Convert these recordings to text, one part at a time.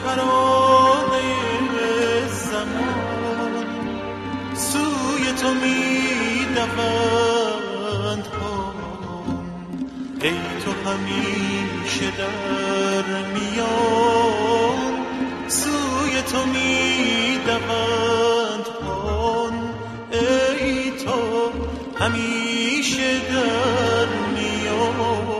ترانه زمان سوی تو می دوند پان، ای تو همیشه در میان سوی تو می دوند پان، ای تو همیشه در میان.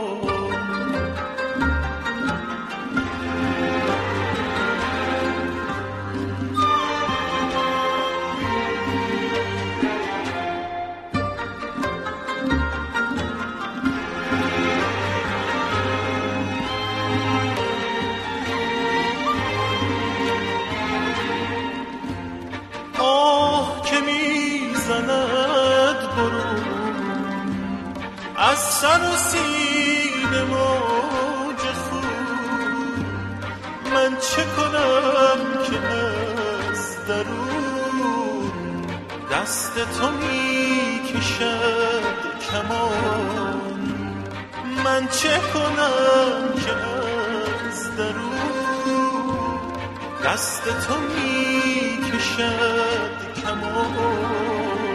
از سر و سینه موج خون، من چه کنم که از درون دست تو می کشد کمان، من چه کنم که از درون دست تو می کشد کمان.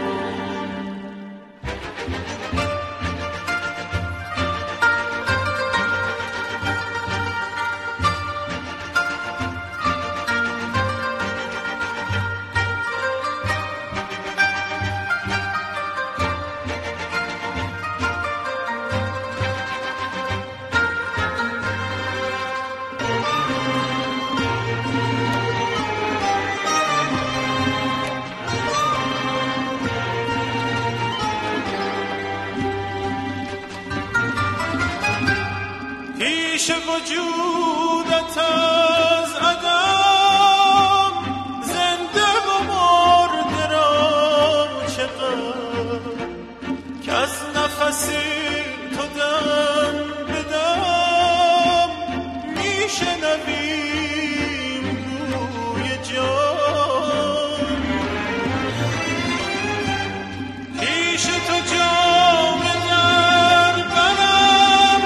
پیش وجودت از عدم زنده و مرده را چه غم، که از نفسی تو دم به دم میشنویم بوی جان. پیش تو جام در برم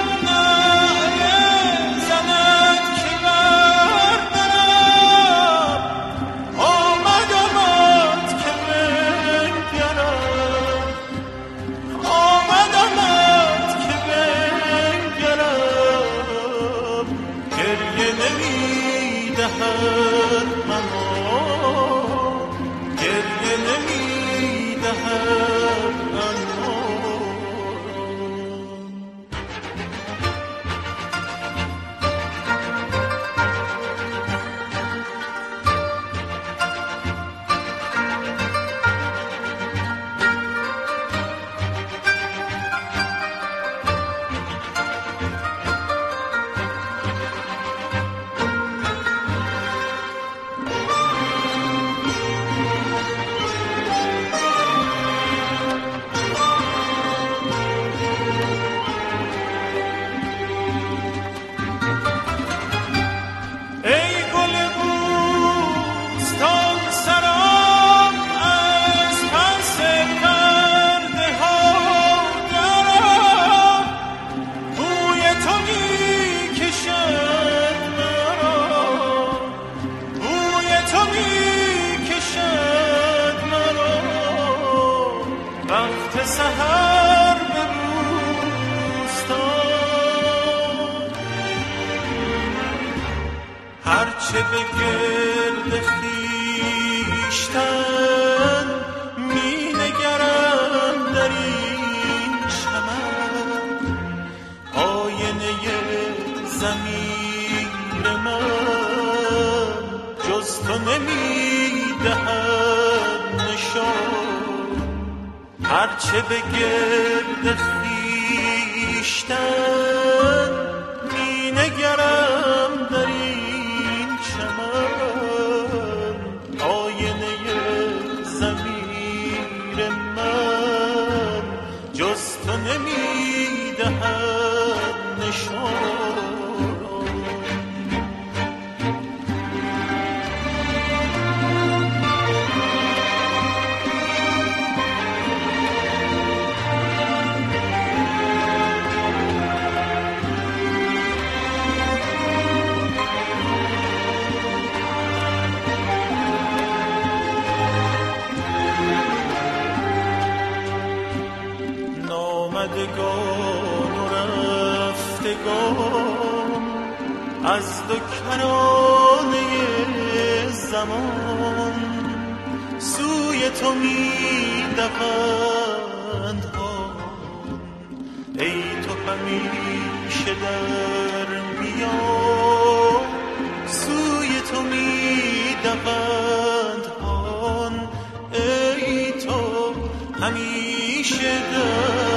سحر به بوستان، هرچه به گرد خویشتن می نگرم در این چمن، آینه ضمیر من جز تو نمی دهد نشان، هرچه به گرد خویشتن می نگرم در این چمن، آینه ضمیر من جز تو نمی دهد نشان. آمدگان و رفتگان از دو کرانه زمان سوی تو می دوند ها. ای تو همیشه در میان سوی تو می دوند ها. ای تو همیشه در